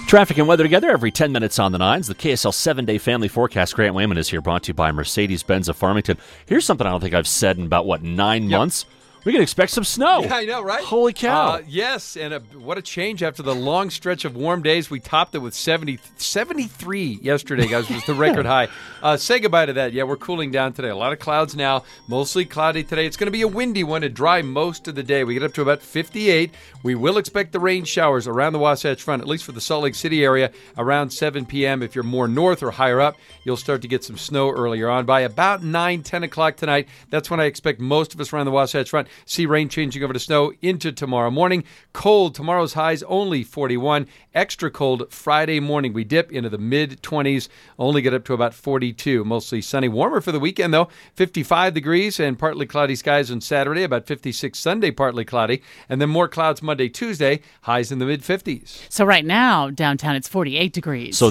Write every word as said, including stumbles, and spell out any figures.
Traffic and weather together every ten minutes on the nines. The K S L seven-day family forecast. Grant Wayman is here, brought to you by Mercedes-Benz of Farmington. Here's something I don't think I've said in about, what, nine yep. months? We can expect some snow. Yeah, I know, right? Holy cow. Uh, yes, and a, what a change after the long stretch of warm days. We topped it with seventy, seventy-three yesterday, guys, was the record high. Uh, say goodbye to that. Yeah, we're cooling down today. A lot of clouds now, mostly cloudy today. It's going to be a windy one and dry most of the day. We get up to about fifty-eight. We will expect the rain showers around the Wasatch Front, at least for the Salt Lake City area, around seven p.m. If you're more north or higher up, you'll start to get some snow earlier on. By about nine, ten o'clock tonight, that's when I expect most of us around the Wasatch Front see rain changing over to snow into tomorrow morning. Cold. Tomorrow's highs only forty-one. Extra cold Friday morning. We dip into the mid-twenties. Only get up to about forty-two. Mostly sunny. Warmer for the weekend, though. fifty-five degrees and partly cloudy skies on Saturday. About fifty-six Sunday, partly cloudy. And then more clouds Monday, Tuesday. Highs in the mid-fifties. So right now, downtown, it's forty-eight degrees. So